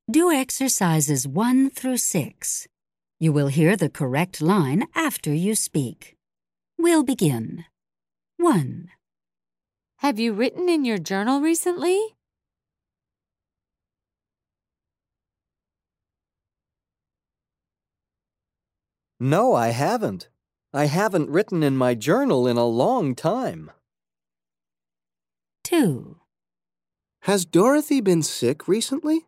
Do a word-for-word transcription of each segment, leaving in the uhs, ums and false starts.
Do exercises one through six. You will hear the correct line after you speak. We'll begin. one. Have you written in your journal recently? No, I haven't. I haven't written in my journal in a long time. two. Has Dorothy been sick recently?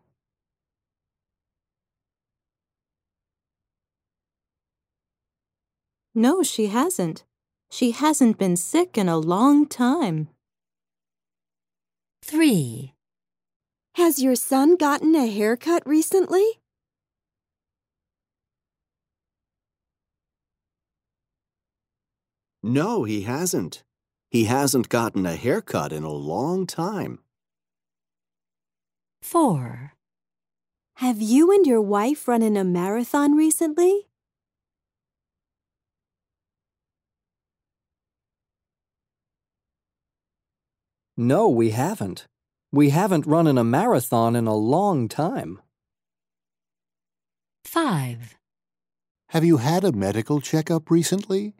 No, she hasn't. She hasn't been sick in a long time. three. Has your son gotten a haircut recently? No, he hasn't. He hasn't gotten a haircut in a long time. four. Have you and your wife run in a marathon recently? No, we haven't. We haven't run in a marathon in a long time. five. Have you had a medical checkup recently?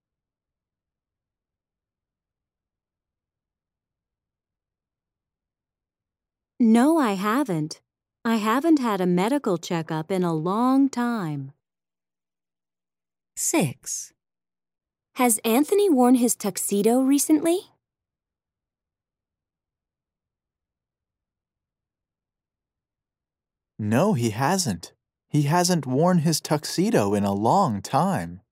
No, I haven't. I haven't had a medical checkup in a long time. six. Has Anthony worn his tuxedo recently? No, he hasn't. He hasn't worn his tuxedo in a long time.